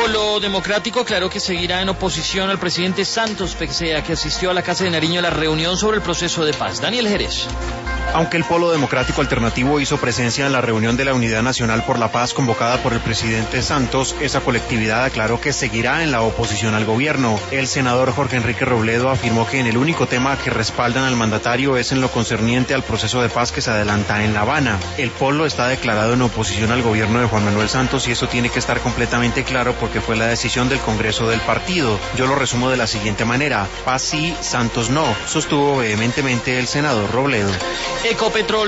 Polo Democrático aclaró que seguirá en oposición al presidente Santos, pese a que asistió a la Casa de Nariño a la reunión sobre el proceso de paz. Daniel Jerez. Aunque el Polo Democrático Alternativo hizo presencia en la reunión de la Unidad Nacional por la Paz convocada por el presidente Santos, esa colectividad aclaró que seguirá en la oposición al gobierno. El senador Jorge Enrique Robledo afirmó que en el único tema que respaldan al mandatario es en lo concerniente al proceso de paz que se adelanta en La Habana. El Polo está declarado en oposición al gobierno de Juan Manuel Santos y eso tiene que estar completamente claro porque fue la decisión del Congreso del partido. Yo lo resumo de la siguiente manera: paz sí, Santos no, sostuvo vehementemente el senador Robledo. Ecopetrol